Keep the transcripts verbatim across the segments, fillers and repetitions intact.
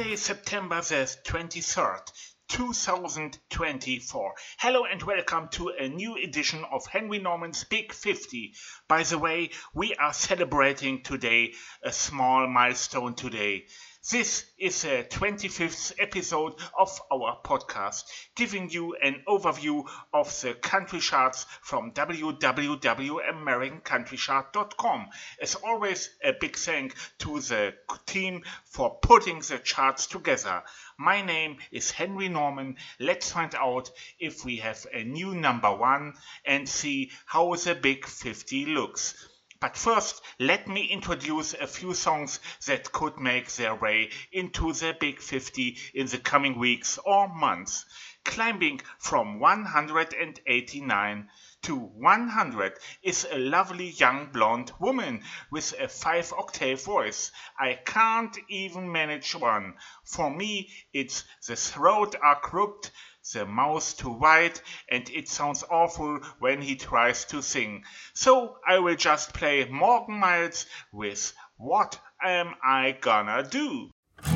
Monday, September the twenty-third, two thousand twenty-four. Hello and welcome to a new edition of Henry Norman's Big fifty. By the way, we are celebrating today a small milestone today. This is the twenty-fifth episode of our podcast, giving you an overview of the country charts from w w w dot american country chart dot com. As always, a big thank to the team for putting the charts together. My name is Henry Norman. Let's find out if we have a new number one and see how the Big fifty looks. But first, let me introduce a few songs that could make their way into the Big fifty in the coming weeks or months. Climbing from one hundred eighty-nine to one hundred is a lovely young blonde woman with a five-octave voice. I can't even manage one. For me, it's the throat are crooked, the mouth too wide, and it sounds awful when he tries to sing. So I will just play Morgan Miles with What Am I Gonna Do?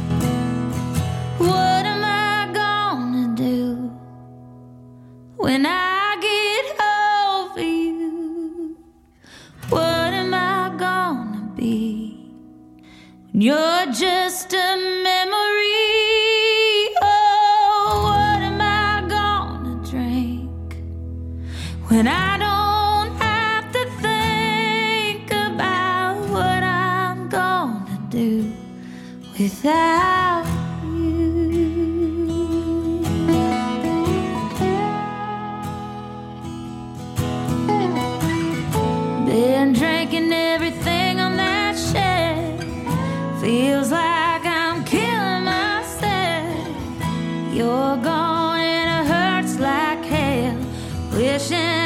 What am I gonna do when I get over you? What am I gonna be when you're just a memory? When I don't have to think about what I'm gonna do without you. Been drinking everything on that shelf. Feels like I'm killing myself. You're gone and it hurts like hell. Wishing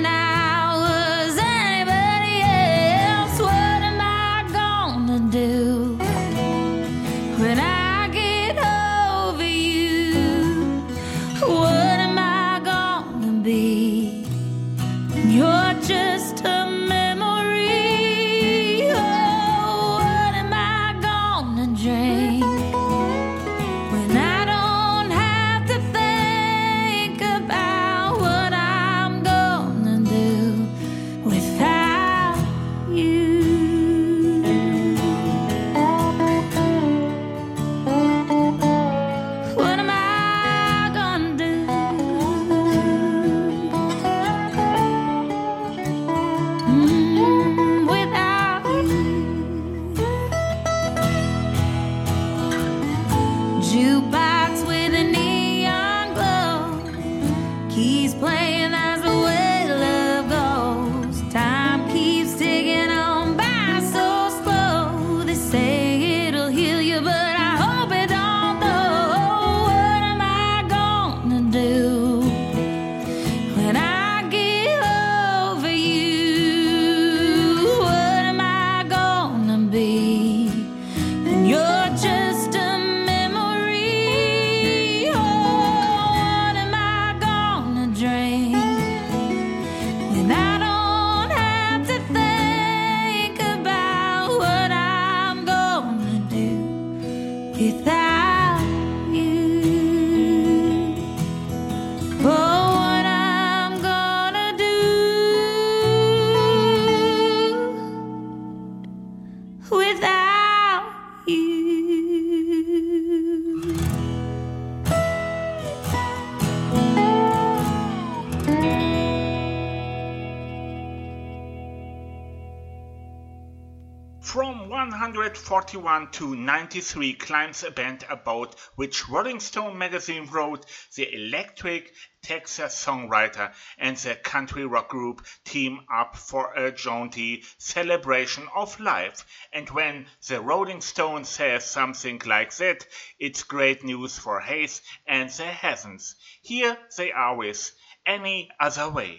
forty-one to ninety-three climbs a band about which Rolling Stone magazine wrote the electric Texas songwriter and the country rock group team up for a jaunty celebration of life. And when the Rolling Stone says something like that, it's great news for Hayes and the Hazens. Here they are with Any Other Way.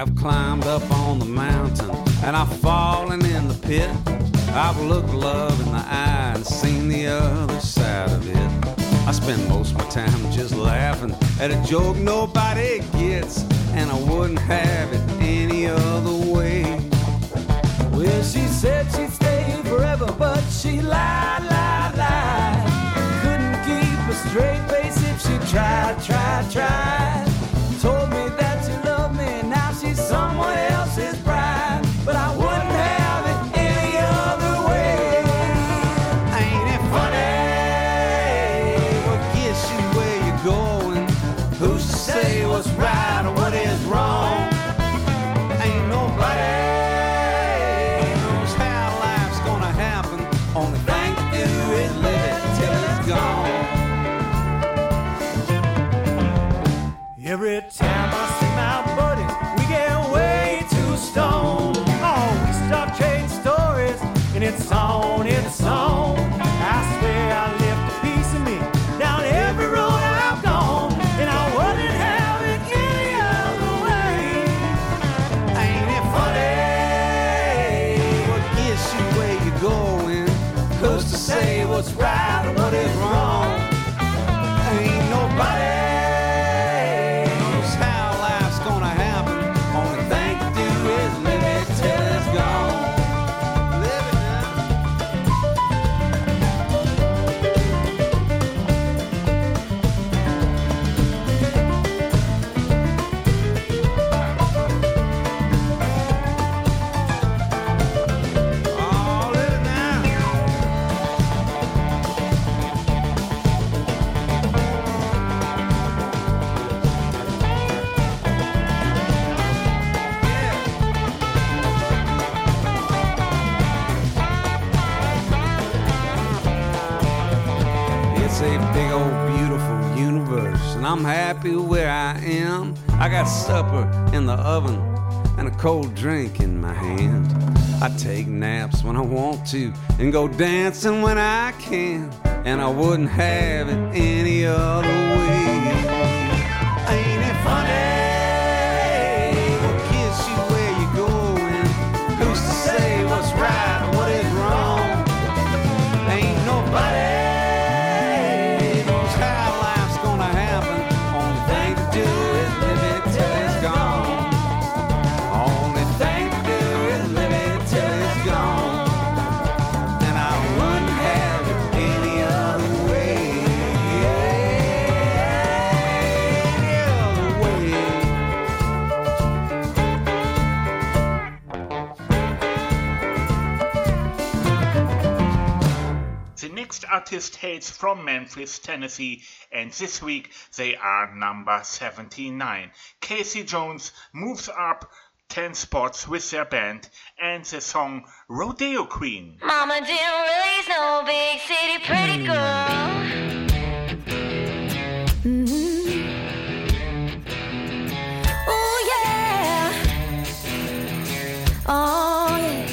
Climbed up on the mountain and I've fallen in the pit. I've looked love in spend most of my time just laughing at a joke nobody gets, and I wouldn't have it any other way. Well, she said she'd stay forever, but she lied, lied, lied. Couldn't keep a straight face if she tried, tried, tried. Told me that she loved me, now she's someone else's bride. But I wouldn't have it any other way. Ain't it funny? What gets you where you're going? Who's to say what's right or what is wrong? Ain't nobody knows how life's gonna happen. Only thing to do is live it till it's gone. Every time I see my buddy, we get way too stoned. Oh, we start trading stories, and it's on, it's on. I swear I left a piece of me down every road I've gone, and I wouldn't have it any other way. Ain't it funny? What gets you where you're going? Who's to say what's right or what is wrong? Ain't nobody knows how life's gonna happen. Only thing to do is live it till it's gone. Live it now. Oh, live it now. It's a big old beautiful universe, and I'm happy where I am. I got supper in the oven and a cold drink in my hand. I take naps when I want to and go dancing when I can, and I wouldn't have it any other way. Ain't it funny? What gets you where you're going? Who's to say what's right or what is wrong? Ain't nobody knows how life's gonna happen. Only thing to do is live it till it's gone. Only thing to do is live it till it's gone. And I wouldn't have it any other way. Any other way. The next artist hails from Memphis, Tennessee, and this week they are number seventy-nine. Casey Jones moves up ten spots with their band and the song Rodeo Queen. Mama didn't raise no big city pretty girl. Oh yeah. Oh yeah.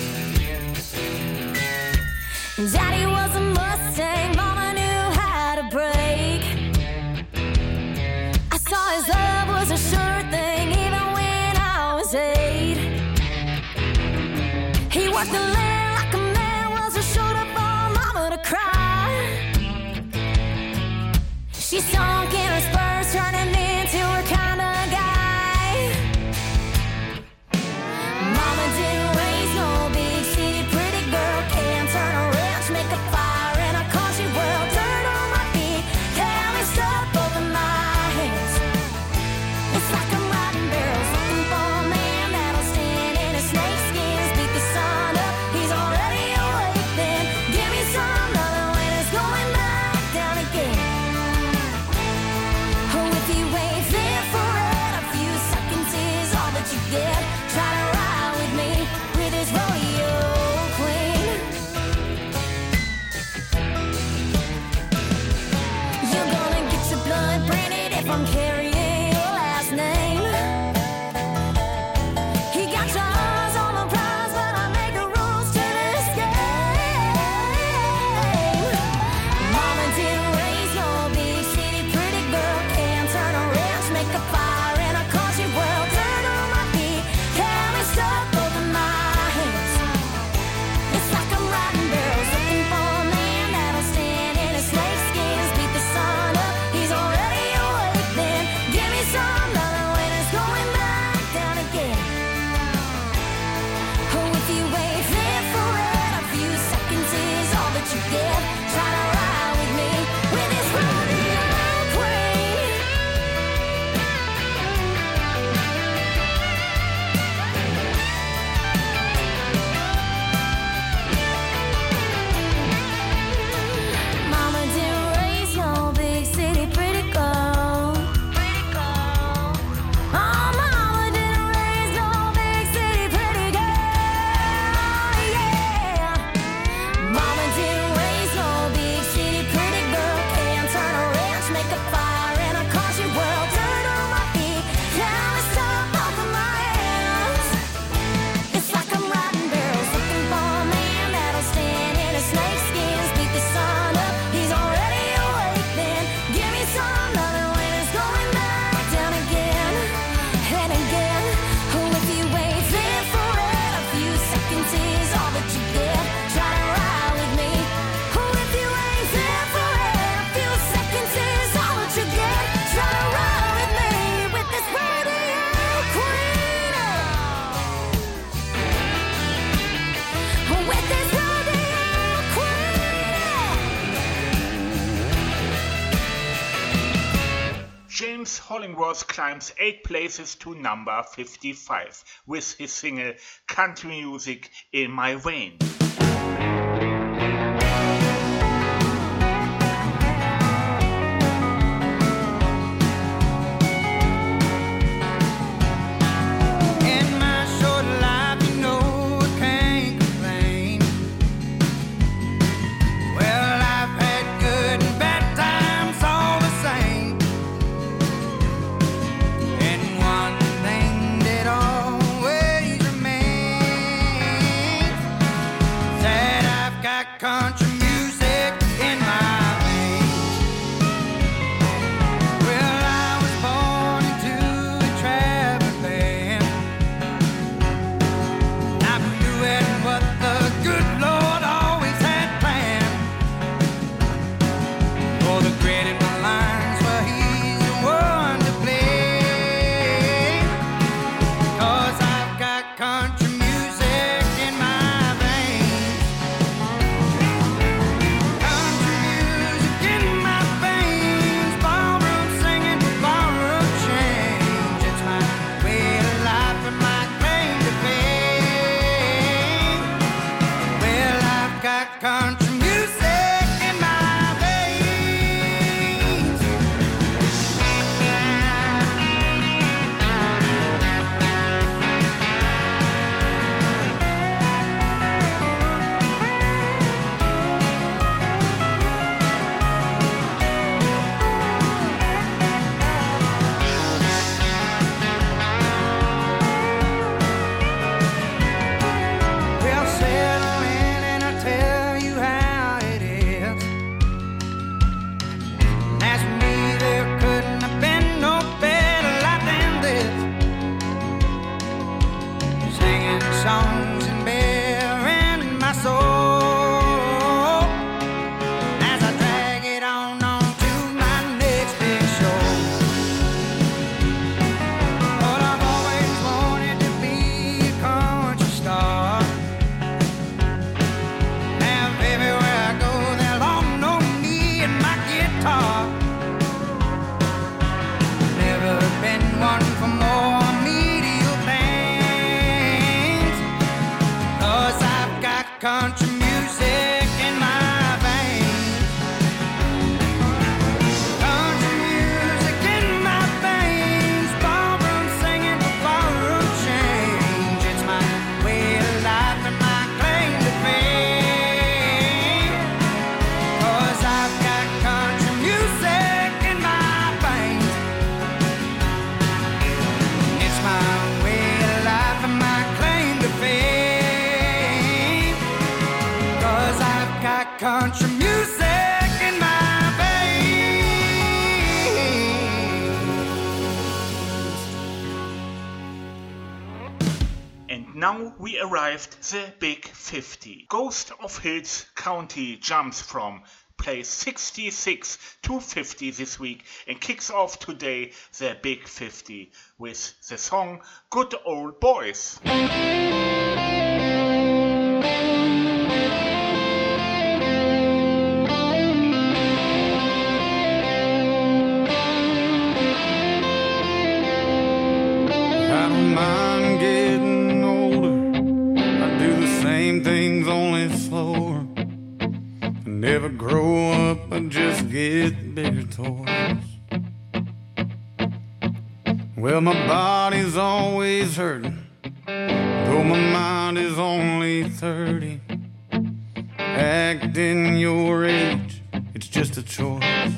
Daddy was a Mustang, Mama knew how to brake. I saw his love was a sure thing even when I was eight. He worked the land like a man was a shoulder for Mama to cry. She sunk in her spurs, turning into her kind of guy. Mama didn't raise no big city pretty girl. Can't turn a wrench, make a fire in a country world. Dirt on my feet, carry stuff over my head. It's like I'm riding barrels, looking for a man that'll stand in his snake skins. Beat the sun up, he's already awake then. Give me some loving when it's going back down again. you get. Try to ride with me with this rodeo queen. Mama didn't raise no big city pretty girl. Pretty girl. Oh, mama didn't raise no big city pretty girl. Yeah. Mama didn't raise no big city pretty girl. Can't turn a wrench, make a fire in a country world. Turn on my feet, now it's stop off of my hands. It's like I'm riding barrels, looking for a man that'll stand in his snake skins. Beat the sun up, he's already awake then. Give me some loving when it's going down, down again and again. Oh, if you ain't there for it, a few seconds is all that you get. Try to ride with me. Oh, if you ain't there for it, a few seconds is all that you get. Try to ride with me with this rodeo queen. With this rodeo queen. James Hollingworth climbs eight places to number fifty-five with his single Country Music in My Veins. In my short life, you know I can't complain. Well, I've had good and bad times all the same. And one thing that always remains, that I've got country music in my veins. Well, I was born into a traveling band. I'm doing what the good Lord always had planned. For the credit my lines, well, he's the one to blame. 'Cause I've got country music in my veins. Country music in my veins. Ballroom singing, ballroom change. It's my way of life and my claim to fame. Well, I've got country music in my veins. Well, settle in and I'll tell you how it is. As for me, there couldn't have been no better life than this. Singing songs and bearing my soul as I drag it on on to my next big show. But I've always wanted to be a country star. Have everywhere I go, they'll all know me and my guitar. Never been one for more medial things. 'Cause I've got country music in my veins. Country music in my veins. Ballroom singing, ballroom change. It's my way of life and my claim to fame. 'Cause I've got country music in my veins. It's my way of life and my claim to fame. 'Cause I've got country music in my veins. And now we arrived the Big fifty. Ghost of Hills County jumps from place sixty-six to fifty this week and kicks off today the Big fifty with the song Good Old Boys. never grow up and just get bigger toys. Well, my body's always hurting, though my mind is only thirty. Acting your age, it's just a choice.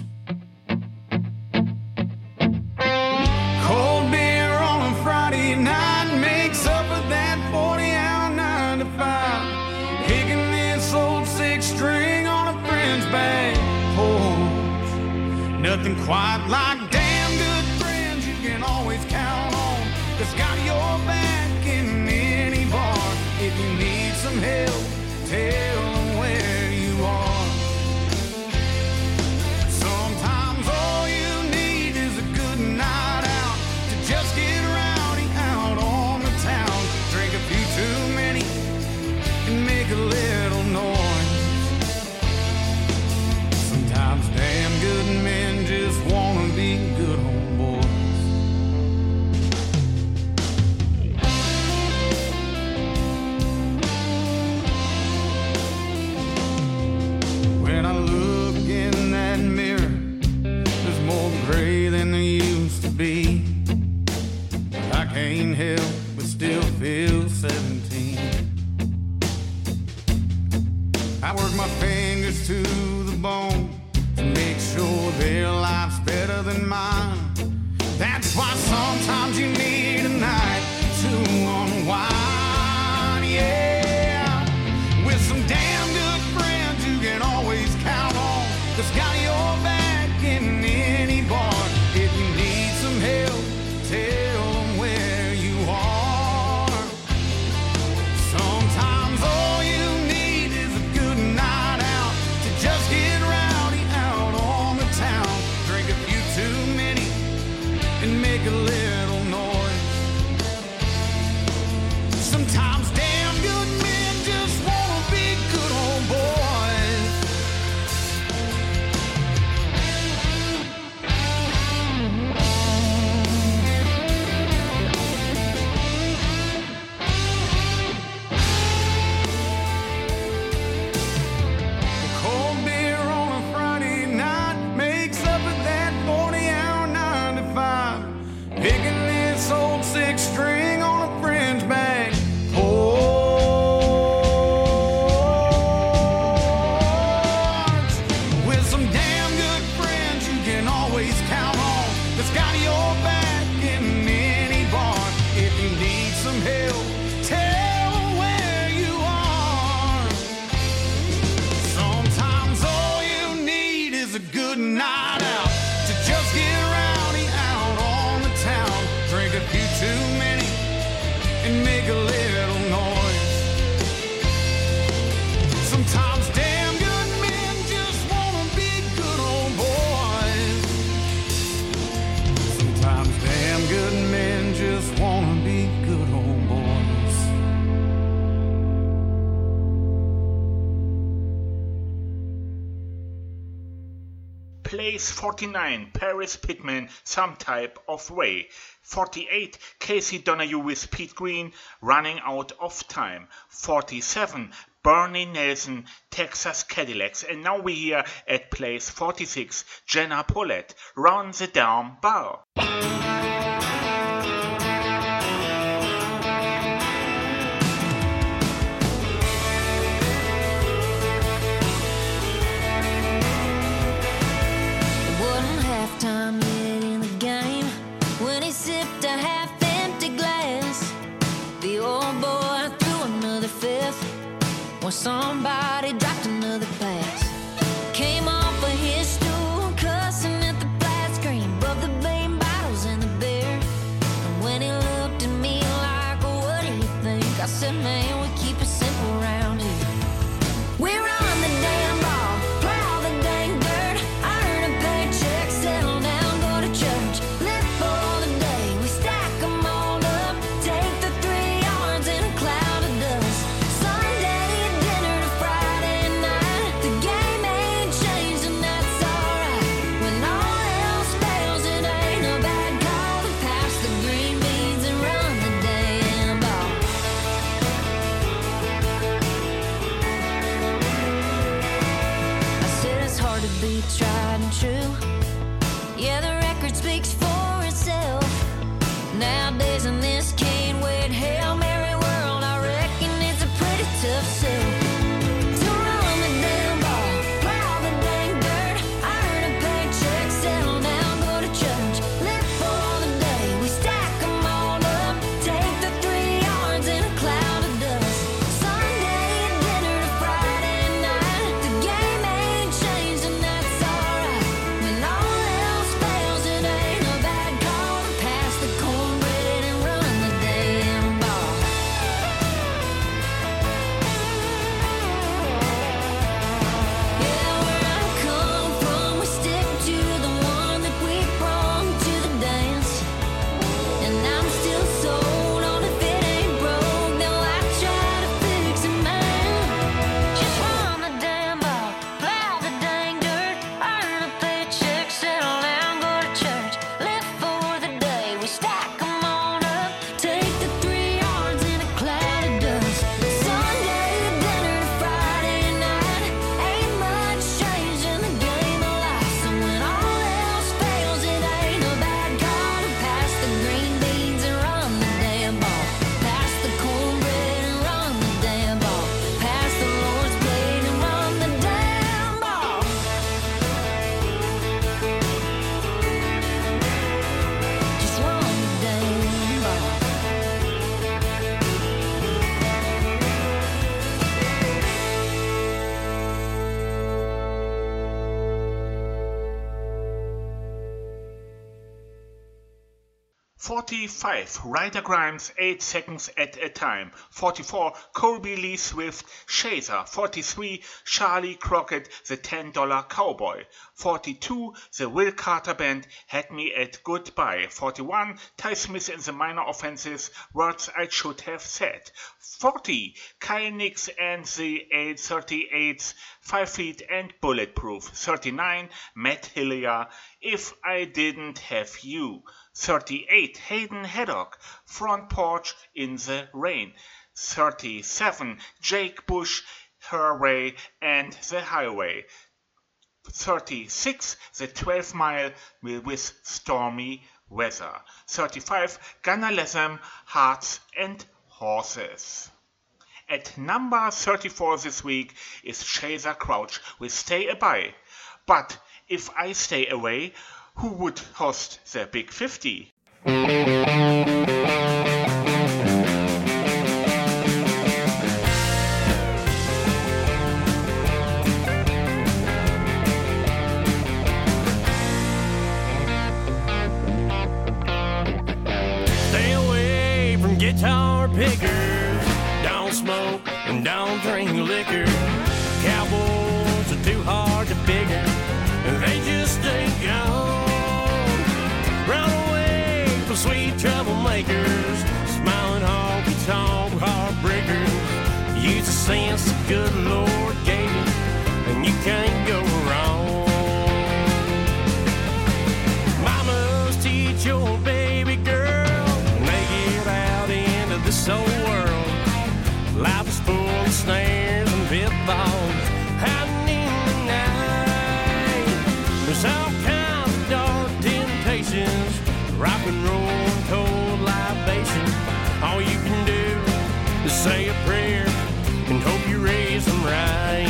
Cold beer on a Friday night makes up for that forty-hour nine to five. Kicking this old six-string on a friend's back porch. Nothing quite like damn good friends you can always count on. That's got your back in any bar. If you need some help, tell them where you are. Sometimes all you need is a good night out to just get rowdy out on the town. Drink a few too many and make a little noise. Sometimes damn good men just wanna be good old boys. When I look in that mirror, there's more gray than there used to be. I can't help but still feel seventeen. I work my fingers to the bone to make sure their life's better than mine. That's why sometimes you need a night to unwind, yeah. With some damn good friends you can always count on, that's got your back in any bar. If you need some help, tell them where you are. Sometimes all you need is a good night out to just get rowdy out on the town. Drink a few too many and make a little noise. Sometimes damn good men just wanna be good old boys. Cold beer on a Friday night makes up for that forty-hour nine to five. Picking this old six-string on a friend's back porch. With some damn good friends you can always count on, that's got your back in any bar. If you need some help, tell them where you are. Sometimes all you need is a good night out to just get rowdy out on the town. Drink a few too many and make a little noise. Sometimes damn good men just wanna be good old boys. Sometimes damn good men just wanna be good old boys. Place forty-nine, Paris Pitman, Some Type of Way. forty-eight, Casey Donahue with Pete Green, Running Out of Time. forty-seven, Bernie Nelson, Texas Cadillacs. And now we're here at place forty-six, Jenna Paulette, Round the Down Bar. It wasn't halftime yet in the game when he sipped a half-empty glass. The old boy threw another fifth when somebody dropped another pass. Came off of his stool, cussing at the flat screen above the bean bottles be tried and true. Yeah, the record speaks for itself. Nowadays in this can't wait Hail Mary world, I reckon it's a pretty tough sell. To run the damn ball, plow the dang dirt, earn a paycheck, settle down, go to church, live for the day. We stack them all up, take the three yards in a cloud of dust. Sunday dinner to Friday night, the game ain't changed and that's alright. When all else fails, it ain't a bad call to pass the cornbread and run the damn ball. Yeah, where I come from, we stick to the one that we brought to the dance. And I'm still sold on if it ain't broke, though I try to fix it, man. Just run the damn ball, plow the dang dirt, earn a paycheck, settle down, go to church, live for the day. We stack 'em on up, take the three yards in a cloud of dust. Sunday dinner to Friday night, ain't much change in the game of life. So when all else fails, it ain't a bad call to pass the green beans and run the damn ball. Pass the cornbread and run the damn ball. Pass the Lord's plate and run the damn ball. Just run the damn ball. forty-five, Ryder Grimes, eight seconds at a time. forty-four, Colby Lee Swift, Chaser. forty-three, Charlie Crockett, the ten dollar Cowboy. forty-two, the Will Carter Band, Had Me at Goodbye. forty-one, Ty Smith and the Minor Offenses, Words I Should Have Said. forty, Kyle Nix and the eight thirty-eights, Five Feet and Bulletproof. thirty-nine, Matt Hillier, If I Didn't Have You. thirty-eight, Hayden Haddock, Front Porch in the Rain. thirty-seven, Jake Bush, Her Way and the Highway. thirty-six, The twelve Mile with Stormy Weather. thirty-five, Gunnar Latham, Hearts and Horses. At number thirty-four this week is Chaser Crouch with Stay Away. But if I stay away, who would host the Big fifty? Stay away from guitar pickers. Don't smoke and don't drink liquor. Cowboys are too hard to figure. They just ain't gone. Run away from sweet troublemakers. Smiling honky-tonk heartbreakers. Use the sense the good Lord gave you, and you can't go wrong. Mamas teach your baby girl when they get out into this old world. Life is full of snares and pitfalls hiding in the night. There's all kinds of dark temptations, rock and roll and cold libation. All you can do is say a prayer and hope you raise them right.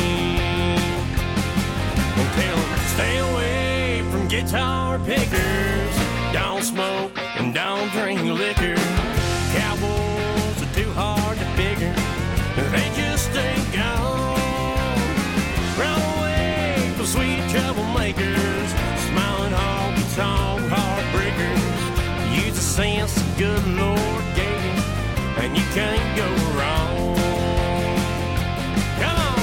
And tell them, stay away from guitar pickers. Don't smoke and don't drink liquor. Cowboys are too hard to figure. They just ain't gone. Run away from sweet troublemakers. Smiling honky-tonk heartbreakers. Use the sense the good Lord gave you, and you can't go wrong. Come on.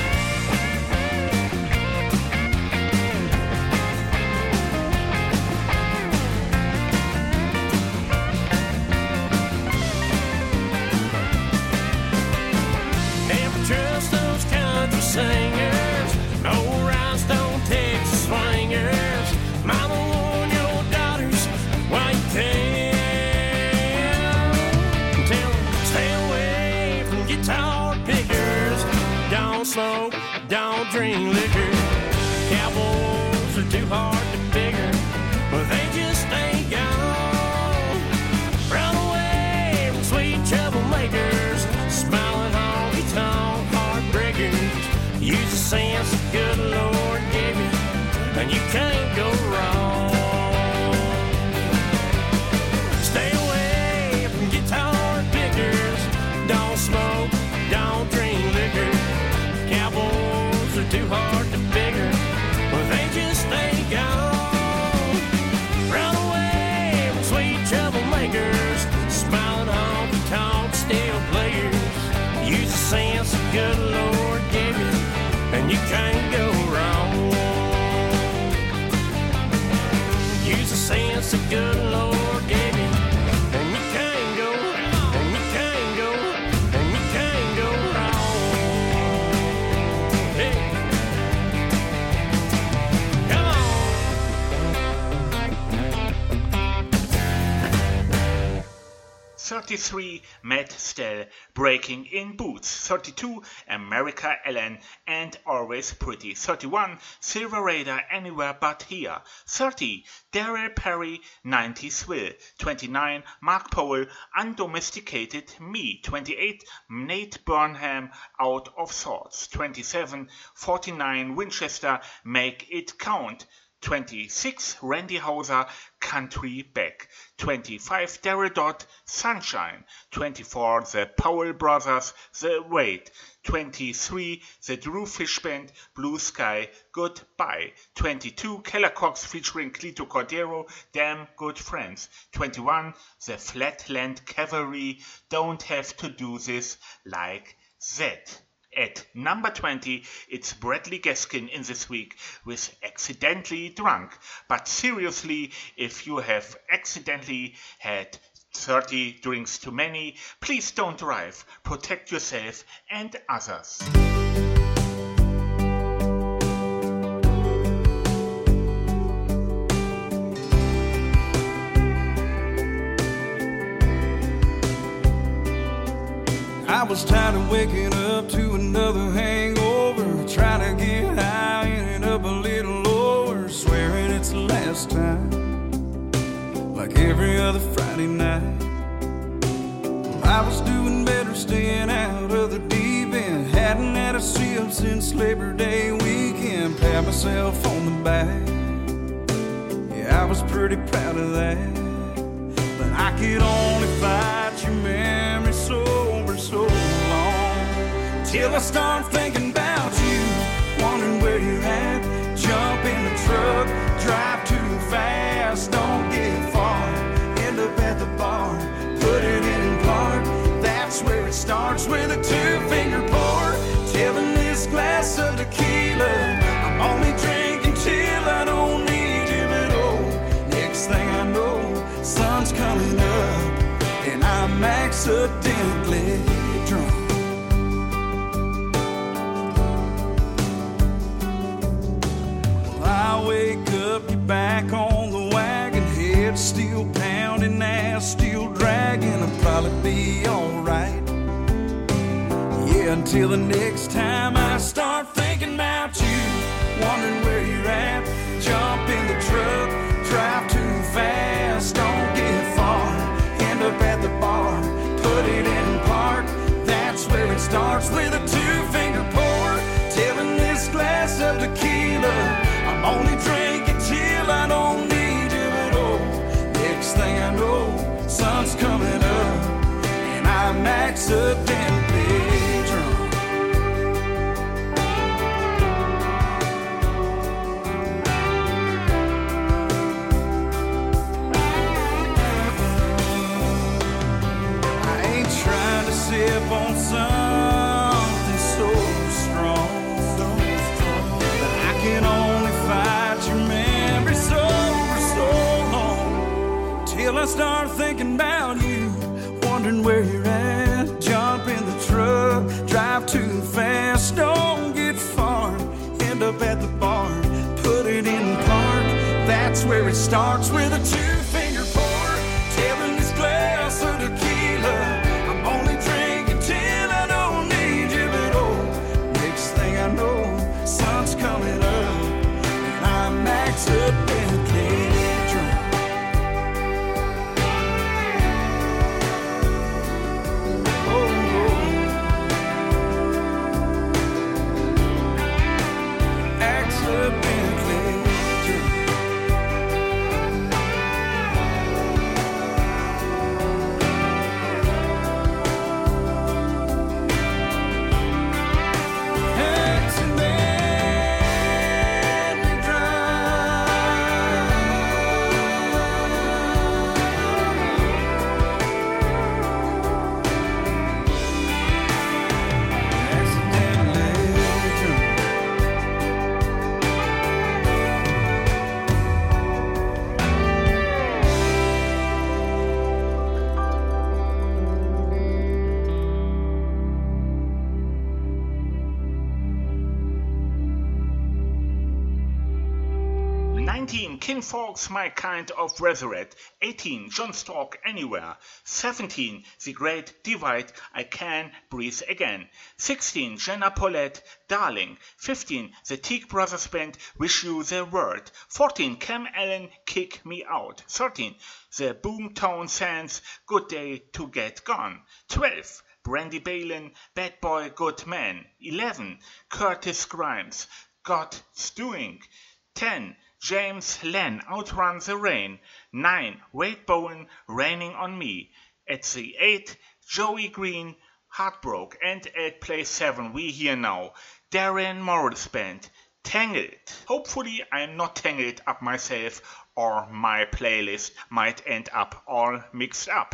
Never trust those country singers. No rhinestone Texas swingers. Mama warn your daughters while you can. Tell them, stay away Cowboys are too hard to figure, but they just ain't gone. Run away from sweet troublemakers, smiling honky-tonk heartbreakers. Use the sense the good Lord gave you, and you can't go wrong. Stay away from guitar pickers. Don't smoke, don't drink liquor. Cowboys are too hard to figure, but they just ain't gone. Run away from sweet troublemakers, smiling honky-tonk steel players. Use the sense the good Lord gave you, and you can't go wrong. Use the sense the good Lord gave you, and you can't go, and you can't go, and you can't go wrong. Hey, come on. thirty-three, Matt Stell, Breaking in Boots. thirty-two, America Ellen and Always Pretty. thirty-one, Silver Raider, Anywhere But Here. thirty, Daryl Perry, ninety Swill. twenty-nine, Mark Powell, Undomesticated Me. twenty-eight, Nate Burnham, Out of Sorts. twenty-seven, forty-nine, Winchester, Make It Count. twenty-six, Randy Houser, Country Back. twenty-five, Daryl Dodd, Sunshine. twenty-four, The Powell Brothers, The Wait. twenty-three, The Drew Fish Band, Blue Sky, Goodbye. twenty-two, Keller Cox featuring Clito Cordero, Damn Good Friends. twenty-one, The Flatland Cavalry, Don't Have to Do This Like That. At number twenty, it's Bradley Gaskin in this week with Accidentally Drunk. But seriously, if you have accidentally had thirty drinks too many, please don't drive. Protect yourself and others. I was tired of waking up to another hangover, trying to get high, ended up a little lower, swearing it's the last time, like every other Friday night. I was doing better staying out of the deep end, hadn't had a sip since Labor Day weekend, pat myself on the back, yeah, I was pretty proud of that, but I could only fight your memory sober so long, till I start thinking about you, wondering where you're at, jump in the truck, drive too fast, don't get far, end up at the bar, put it in park, that's where it starts with a two-finger pour, tilling this glass of tequila, I'm only drinking till I don't need you at all, next thing I know, sun's coming up, and I'm accidentally drunk. Well, I wake up, you're back on the wagon, head still pounding, ass still dragging, I'll probably be alright. Yeah, until the next time I start thinking about you, wondering where you're at, jump in the truck, drive too fast, don't get far, end up at the bar, put it in park, that's where it starts with a two-finger pour, tilling this glass of tequila, I'm only drinking till I don't need you at all, next thing I know, sun's coming up, and I'm accidentally drunk. Sip on something so strong, but I can only fight your memory so so long, till I start thinking about you, wondering where you're at, jump in the truck, drive too fast, don't get far, end up at the bar, put it in park, that's where it starts with a two-finger pour, tilling this glass of tequila, I'm only drinking till I don't need you at all, next thing I know, sun's coming up, Bentley dream. It's a Bentley nineteen, Kinfolk's My Kind of Resurrect. eighteen, John Stork, Anywhere. seventeen, The Great Divide, I Can Breathe Again. sixteen, Jenna Paulette, Darling. fifteen, The Teague Brothers Band, Wish You the Word. fourteen, Cam Allen, Kick Me Out. thirteen, The Boomtown Sands, Good Day to Get Gone. twelve, Brandy Balin, Bad Boy, Good Man. eleven, Curtis Grimes, God's Doing. ten, James Len, Outrun the Rain. nine, Wade Bowen, Raining on Me. At the eight, Joey Green, Heartbroke. And at place seven, we hear now Darren Morris Band, Tangled. Hopefully I'm not tangled up myself, or my playlist might end up all mixed up.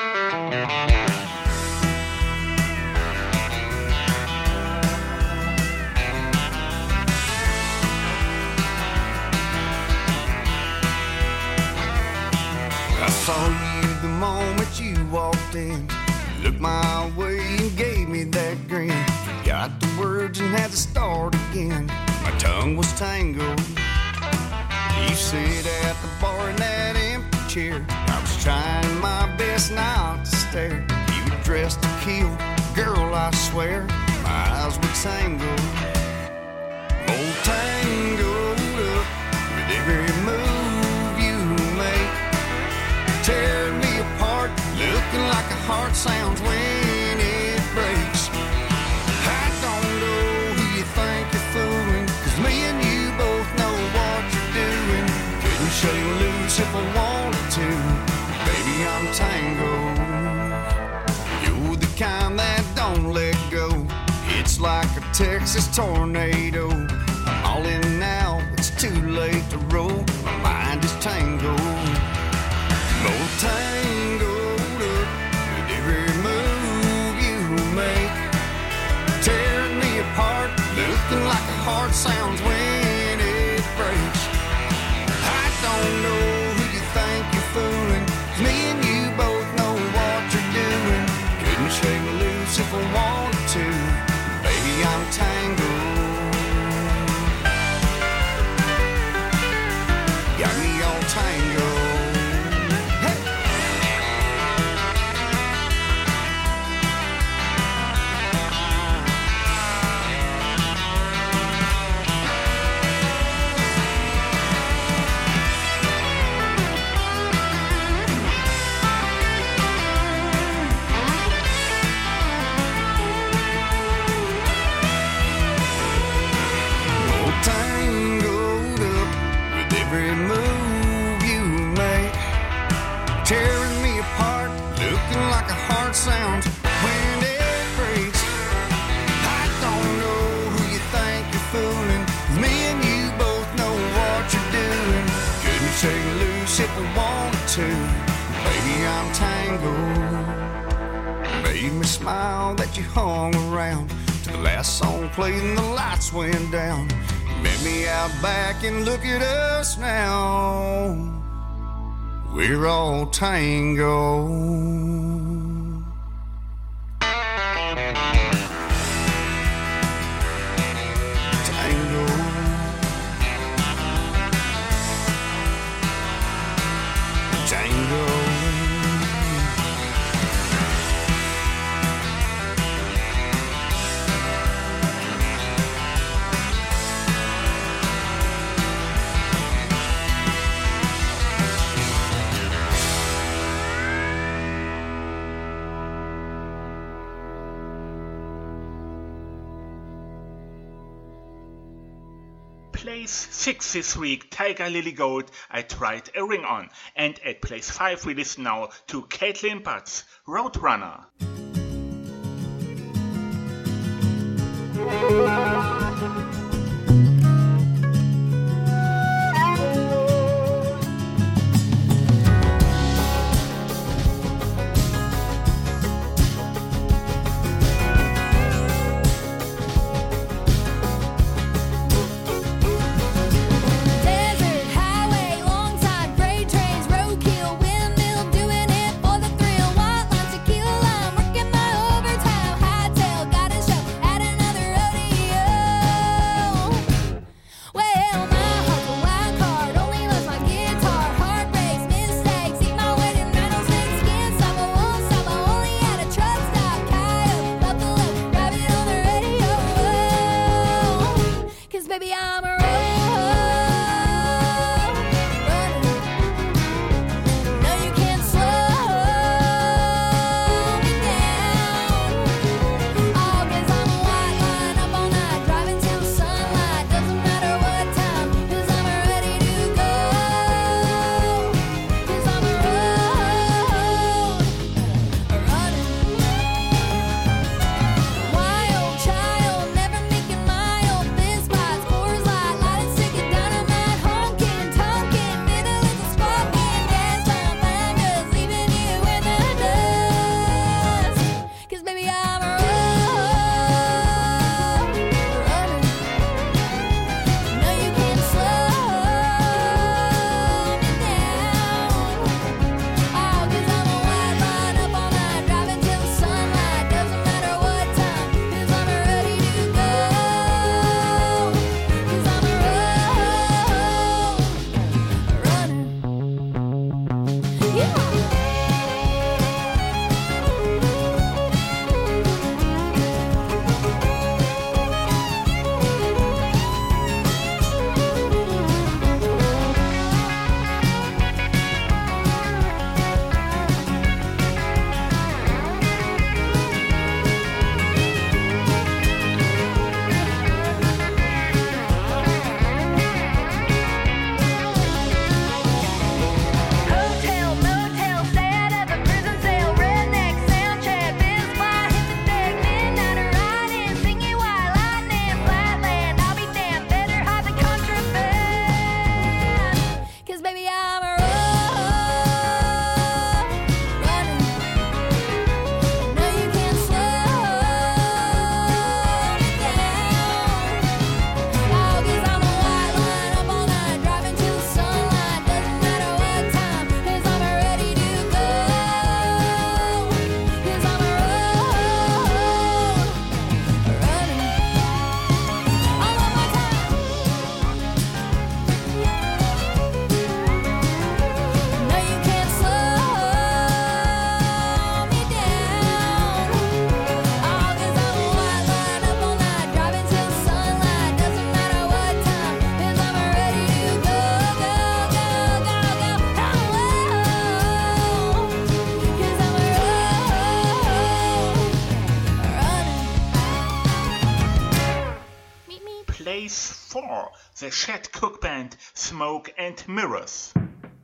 I saw you the moment you walked in. You looked my way and gave me that grin. Got the words and had to start again. My tongue was tangled. You sit at the bar in that empty chair. I was trying my best not to stare. You were dressed to kill, girl, I swear. My eyes were tangled. Oh, tangled up with every move you make. Tearing me apart, looking like a heart sounds when it breaks. I don't know who you think you're fooling, 'cause me and you both know what you're doing. Couldn't shake loose if I wanted to. Baby, I'm tangled. You're the kind that don't let go. It's like a Texas tornado. I'm all in now, it's too late to roll. My mind is tangled. Oh, tangled up with every move you make. Tearing me apart, looking like a heart sounds when it breaks. I don't know who you think you're fooling. Me and you both know what you're doing. Couldn't shake loose if I wanted to. Baby, I'm tangled. Got me all tangled. Every move you make, tearing me apart, looking like a heart sounds when it breaks. I don't know who you think you're fooling. Me and you both know what you're doing. Couldn't shake loose if I wanted to. Baby, I'm tangled. Made me smile that you hung around till the last song played and the lights went down. Met me out back and look at us now. We're all tangled. place six this week, Tiger Lily Gold, I Tried a Ring On. And at place five we listen now to Caitlin Butts, Roadrunner. four, the Chet Cook Band, Smoke and Mirrors.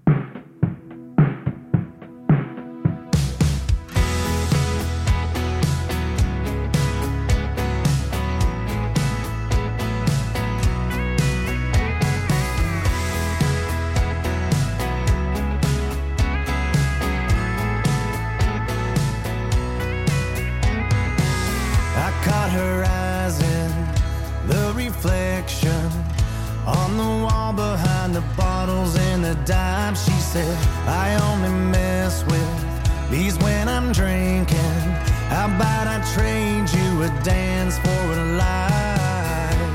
I only mess with these when I'm drinking. How about I trade you a dance for a life?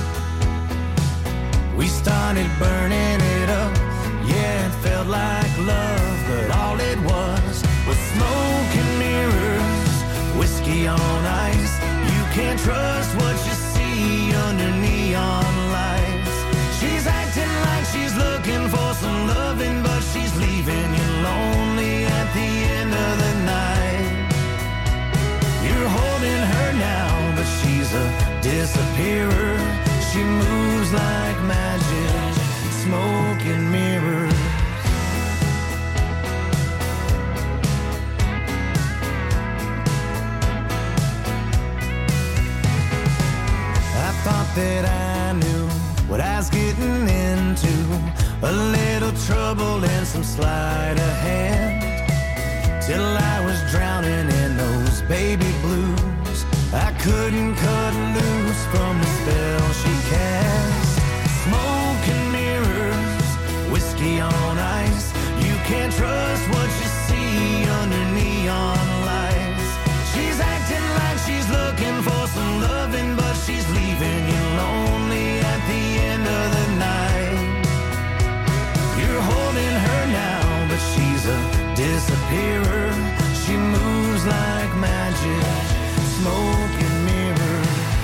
We started burning it up, yeah, it felt like love, but all it was was smoke and mirrors, whiskey on ice. You can't trust what you see under neon lights. She's acting like she's looking for some loving, but she's leaving you lonely at the end of the night. You're holding her now, but she's a disappearer. She moves moves like magic, smoke and mirrors. I thought that I knew what I was getting into, a little trouble and some sleight of hand, till I was drowning in those baby blues. I couldn't cut loose from the spell she cast. Smoke and mirrors, whiskey on ice. You can't trust what you see under neon lights. She's acting like she's looking for some loving, but she's leaving you lonely at the end of the night. You're holding her now, but she's a disappearer. She moves like magic, smoke and mirror.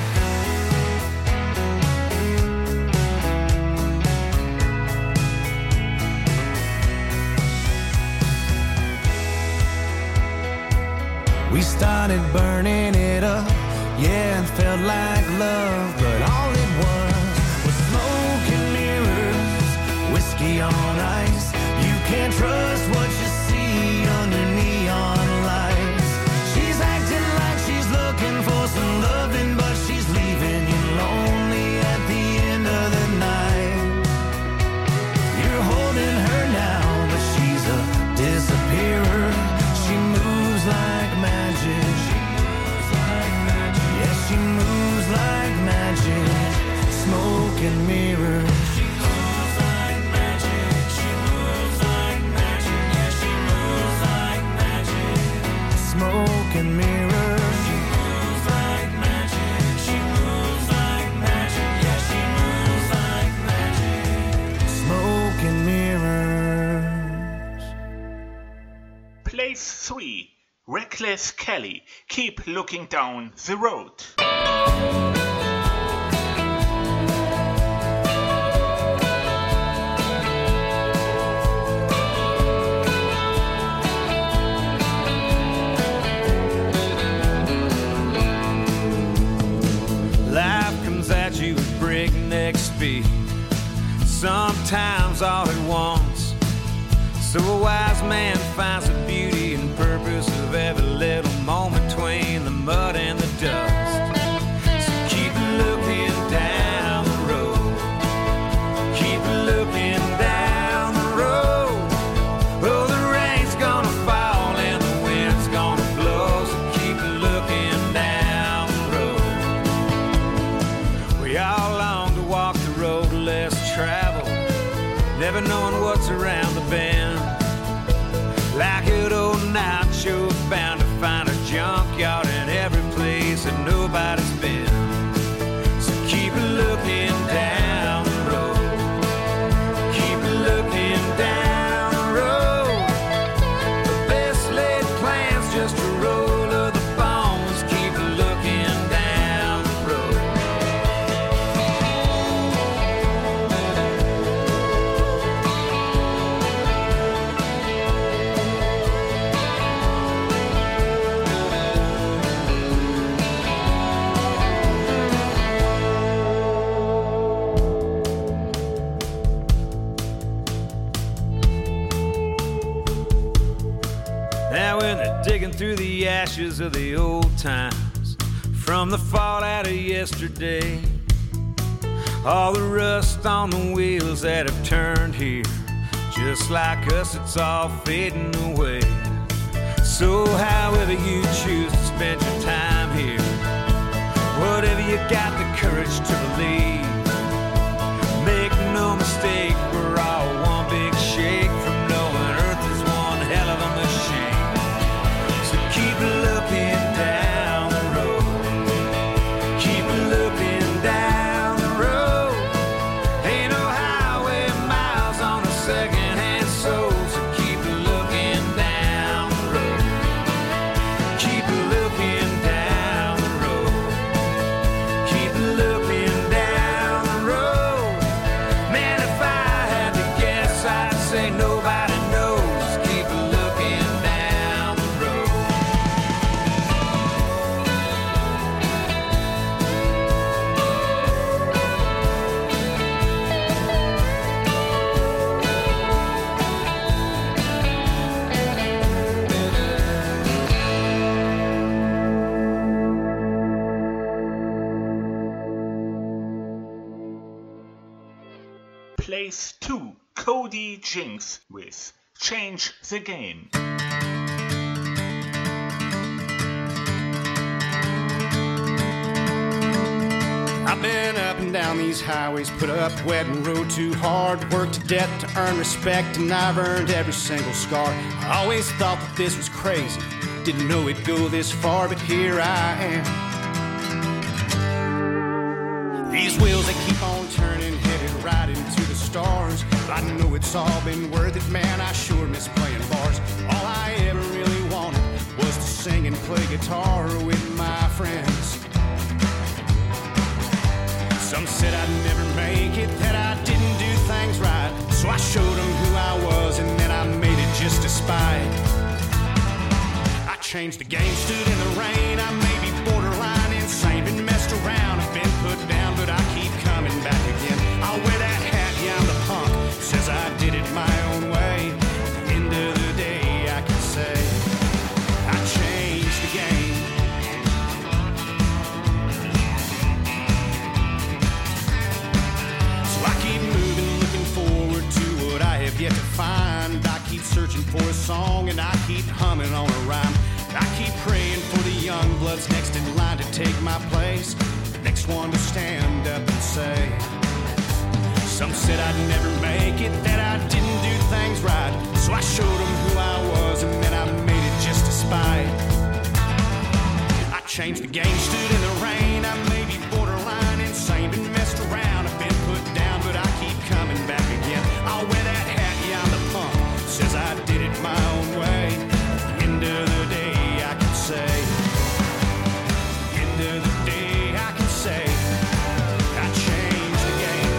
We started burning it up, yeah, it felt like love, but all it was was smoke and mirrors, whiskey on ice. You can't trust what you see under neon lights. She's acting like she's looking for some loving, but she's leaving you lonely at the end of the night. You're holding her now, but she's a disappearer. She moves like magic. She moves like magic. Yeah, she moves like magic. Smoke and mirrors. She moves like magic. She moves like magic. Yeah, she moves like magic. Smoke and mirrors. She moves like magic. She moves like magic. Yeah, she moves like magic. Smoke and mirrors. Place three. Reckless Kelly, Keep Looking Down the Road. Life comes at you at breakneck speed, sometimes all at once. So a wise man finds the beauty and purpose of every little moment between the mud and the dust. So keep looking down the road, keep looking down the road. Oh, the rain's gonna fall and the wind's gonna blow, so keep looking down the road. We all long to walk the road less traveled, never knowing what's around the bend. Like an old nacho, bound to find a junkyard in every place that nobody's been. So keep looking down the road, keep looking down the road. The best laid plans just a roll of the bones. Keep looking down the road. Now when they're digging through the ashes of the old times, from the fallout of yesterday, all the rust on the wheels that have turned here, just like us, it's all fading away. So however you choose to spend your time here, whatever you got the courage to believe, make no mistake, we're all one big shake from knowing Earth is one hell of a machine. So keep looking down the road, keep looking down the road. Ain't no highway miles on a second-hand soul, so keep looking down the road, keep looking down the road, keep looking down Place two, Cody Jinks with Change the Game. I've been up and down these highways, put up wet and rode too hard, worked to death to earn respect, and I've earned every single scar. I always thought that this was crazy, didn't know it'd go this far, but here I am. These wheels, they keep on turning, headed right into the stars. I know it's all been worth it, man, I sure miss playing bars. All I ever really wanted was to sing and play guitar with my friends. Some said I'd never make it, that I didn't do things right. So I showed them who I was, and then I made it just to spite. I changed the game, stood in the rain. I may be borderline insane, been messed around, I've been put down, but I keep coming back again. I'll wear that hat, yeah, I'm the punk, says I did it my own way. At the end of the day, I can say I changed the game. I keep moving, looking forward to what I have yet to find. I keep searching for a song and I keep humming on a rhyme. I keep praying for the young bloods next in line to take my place, next one to stand up and say. Some said I'd never make it, that I didn't do things right. So I showed them who I was and then I made it just to spite. I changed the game, stood in the rain. I may be borderline insane, been messed around, I've been put down, but I keep coming back again. I'll wear that hat, yeah, I'm the punk, says I did it my own way. At the end of the day, I can say, end of the day, I can say, I changed the game.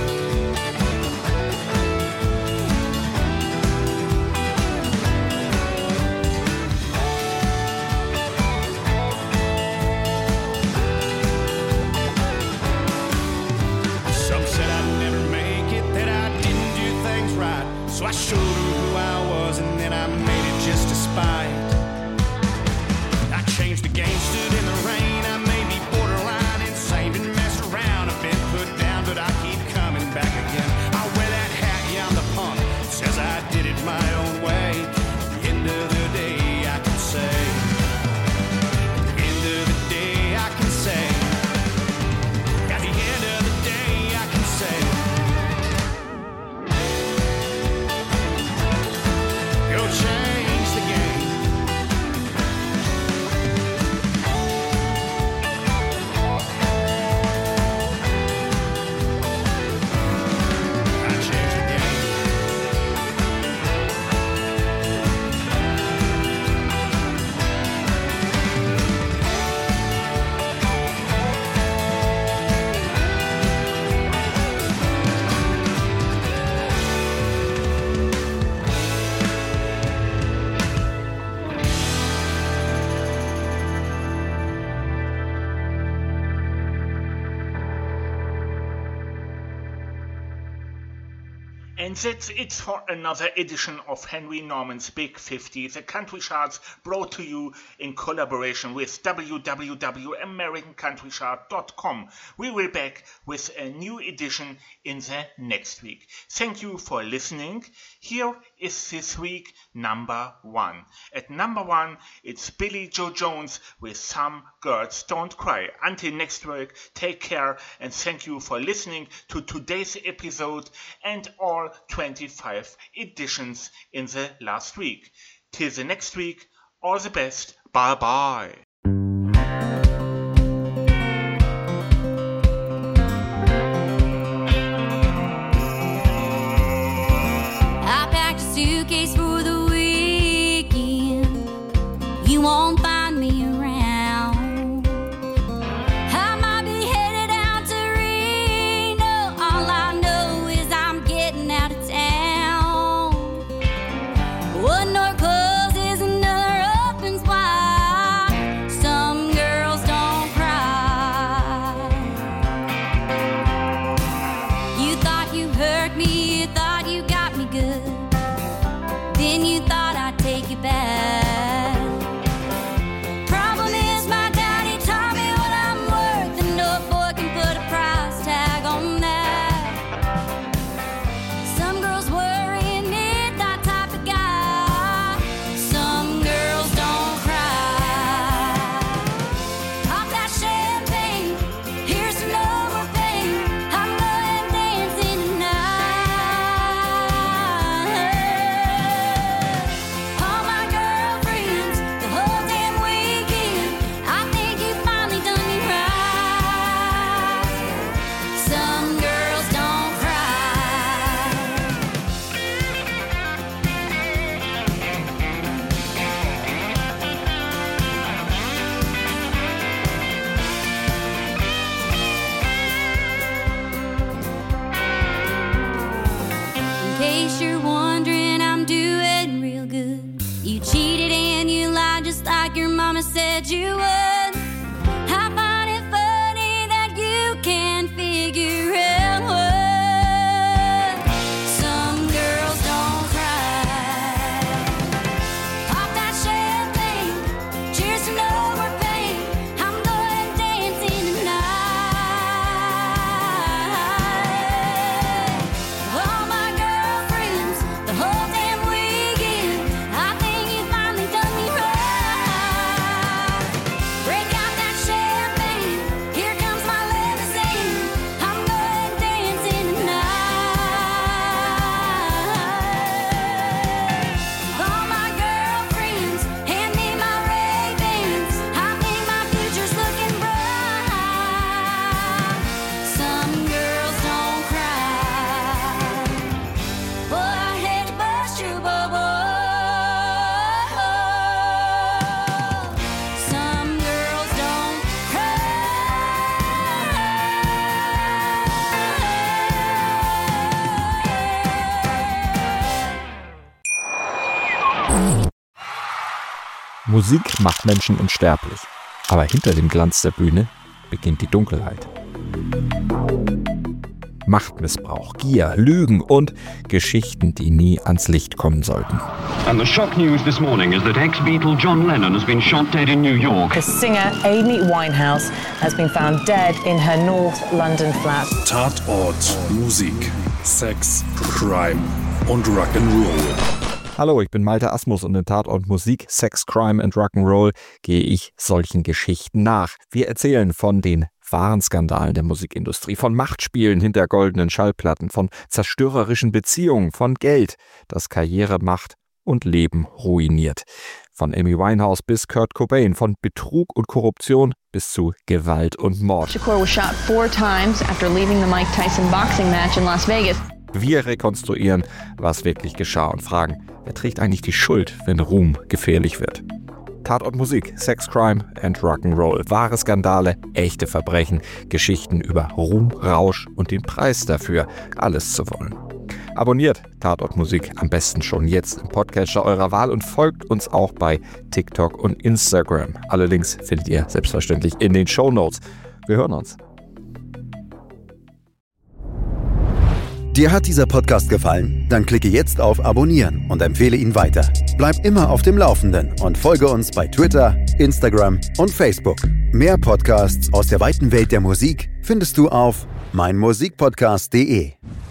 Some said I'd never make it, that I didn't do things right. So I showed them who I was and then I made it just to spite. I changed the game, stood in the rain. I may be borderline insane, been messed around, I've been put down, but I keep coming back again. I wear that hat, yeah, I'm the punk, says I did it my own way. At the end of the day, I can say, at the end of the day, I can say, at the end of the day, I can say, go change the game. I changed the game. And that's it for another edition of Henry Norman's Big fifty, the country charts brought to you in collaboration with w w w dot american country chart dot com. We will be back with a new edition in the next week. Thank you for listening. Here is this week number one. At number one, it's Billy Joe Jones with Some Girls Don't Cry. Until next week, take care and thank you for listening to today's episode and all twenty-five editions in the last week. Till the next week, all the best. Bye bye. I packed a suitcase for the weekend. You won't find me around. I might be headed out to Reno. All I know is I'm getting out of town. One door closes, another opens wide. Some girls don't cry. You thought you hurt me, you thought you got me good. Then you thought I'd take you back. Problem is my daddy taught me what I'm worth, and no boy can put a price tag on that. case you're wondering, I'm doing real good. You cheated and you lied just like your mama said you would. I find it funny that you can't figure out what some girls don't cry. Pop that champagne, cheers to no more pain. I'm going dancing tonight. All my girlfriends, the whole damn weekend, I think you finally done me right. Break out that champagne, here comes my limousine. I'm going dancing tonight. All my girlfriends, hand me my Ray-Bans. I think my future's looking bright. Some girls don't cry. Boy, I hate to bust your bubble. Some girls don't cry. Musik macht Menschen unsterblich, aber hinter dem Glanz der Bühne beginnt die Dunkelheit. Machtmissbrauch, Gier, Lügen und Geschichten, die nie ans Licht kommen sollten. And the shock news this morning is that ex-Beatle John Lennon has been shot dead in New York. The singer Amy Winehouse has been found dead in her North London flat. Tatort Musik, Sex, Crime und Rock'n'Roll. Hallo, ich bin Malte Asmus und in Tatort Musik, Sex, Crime and Rock'n'Roll gehe ich solchen Geschichten nach. Wir erzählen von den wahren Skandalen der Musikindustrie, von Machtspielen hinter goldenen Schallplatten, von zerstörerischen Beziehungen, von Geld, das Karriere macht und Leben ruiniert. Von Amy Winehouse bis Kurt Cobain, von Betrug und Korruption bis zu Gewalt und Mord. Shakur was shot four times after leaving the Mike Tyson boxing match in Las Vegas. Wir rekonstruieren, was wirklich geschah und fragen, wer trägt eigentlich die Schuld, wenn Ruhm gefährlich wird? Tatort Musik, Sex, Crime and Rock'n'Roll. Wahre Skandale, echte Verbrechen, Geschichten über Ruhm, Rausch und den Preis dafür, alles zu wollen. Abonniert Tatort Musik am besten schon jetzt im Podcatcher eurer Wahl und folgt uns auch bei TikTok und Instagram. Alle Links findet ihr selbstverständlich in den Shownotes. Wir hören uns. Dir hat dieser Podcast gefallen? Dann klicke jetzt auf Abonnieren und empfehle ihn weiter. Bleib immer auf dem Laufenden und folge uns bei Twitter, Instagram und Facebook. Mehr Podcasts aus der weiten Welt der Musik findest du auf meinmusikpodcast punkt de.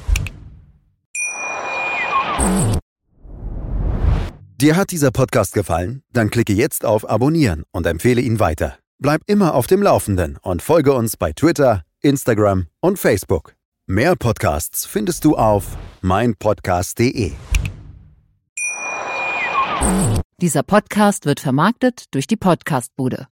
Dir hat dieser Podcast gefallen? Dann klicke jetzt auf Abonnieren und empfehle ihn weiter. Bleib immer auf dem Laufenden und folge uns bei Twitter, Instagram und Facebook. Mehr Podcasts findest du auf meinpodcast punkt de. Dieser Podcast wird vermarktet durch die Podcastbude.